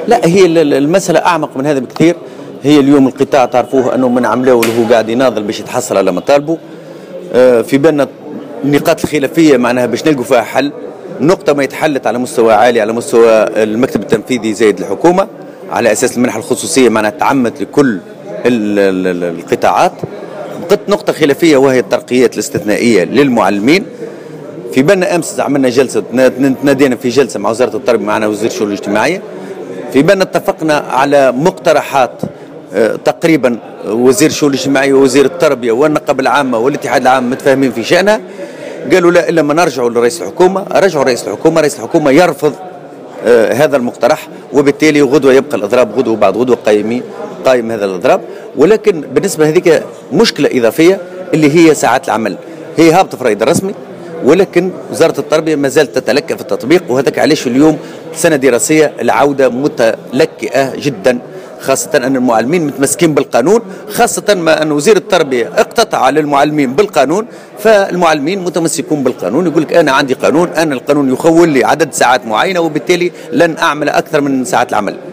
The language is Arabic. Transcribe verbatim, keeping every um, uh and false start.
لا، هي المسألة أعمق من هذا بكثير. هي اليوم القطاع تعرفوه أنه من عملاه وهو قاعد يناضل باش يتحصل على مطالبه. في بالنا النقاط الخلافية معناها باش نلقوا فيها حل. نقطة ما يتحلت على مستوى عالي، على مستوى المكتب التنفيذي زايد الحكومة، على أساس المنحة الخصوصية معناها تعمت لكل القطاعات. بقت نقطة خلافية وهي الترقيات الاستثنائية للمعلمين. في بالنا أمس عملنا جلسة، تنادينا في جلسة مع وزارة التربية، معنا وزير الشؤون الاجتماعية. في بالنا اتفقنا على مقترحات تقريبا وزير الشؤون الاجتماعية ووزير التربية والنقابة العامة والاتحاد العام متفاهمين في شأنها. قالوا لا إلا ما نرجعوا لرئيس الحكومة. رجعوا رئيس الحكومة، رئيس الحكومة يرفض آه هذا المقترح، وبالتالي غدوة يبقى الإضراب غدوة بعد غدوة قائمين قائم هذا الإضراب. ولكن بالنسبة هذيك مشكلة إضافية اللي هي ساعات العمل، هي هابطة في الرائد الرسمي، ولكن وزارة التربية ما زالت تتلكأ في التطبيق. وهذاك علاش اليوم سنة دراسية العودة متلكئة جدا، خاصة أن المعلمين متمسكين بالقانون، خاصة ما أن وزير التربية اقتطع للمعلمين بالقانون. فالمعلمين متمسكون بالقانون، يقول لك أنا عندي قانون، أنا القانون يخول لي عدد ساعات معينة، وبالتالي لن أعمل أكثر من ساعات العمل.